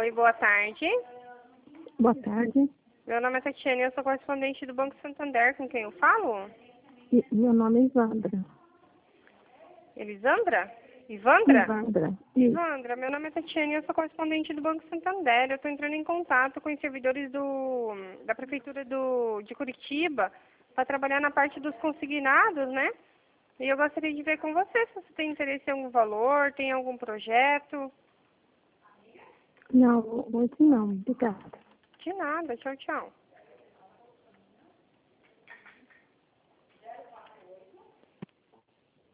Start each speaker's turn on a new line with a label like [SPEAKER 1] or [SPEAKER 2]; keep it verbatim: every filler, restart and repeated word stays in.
[SPEAKER 1] Oi, boa tarde.
[SPEAKER 2] Boa tarde.
[SPEAKER 1] Meu nome é Tatiana e eu sou correspondente do Banco Santander. Com quem eu falo?
[SPEAKER 2] E- Meu nome é Ivandra.
[SPEAKER 1] Elisandra? Ivandra?
[SPEAKER 2] Ivandra. Isso.
[SPEAKER 1] Ivandra, meu nome é Tatiana e eu sou correspondente do Banco Santander. Eu estou entrando em contato com os servidores do, da Prefeitura do, de Curitiba para trabalhar na parte dos consignados, né? E eu gostaria de ver com você se você tem interesse em algum valor, tem algum projeto.
[SPEAKER 2] Não, hoje não. Obrigada.
[SPEAKER 1] De nada, tchau, tchau.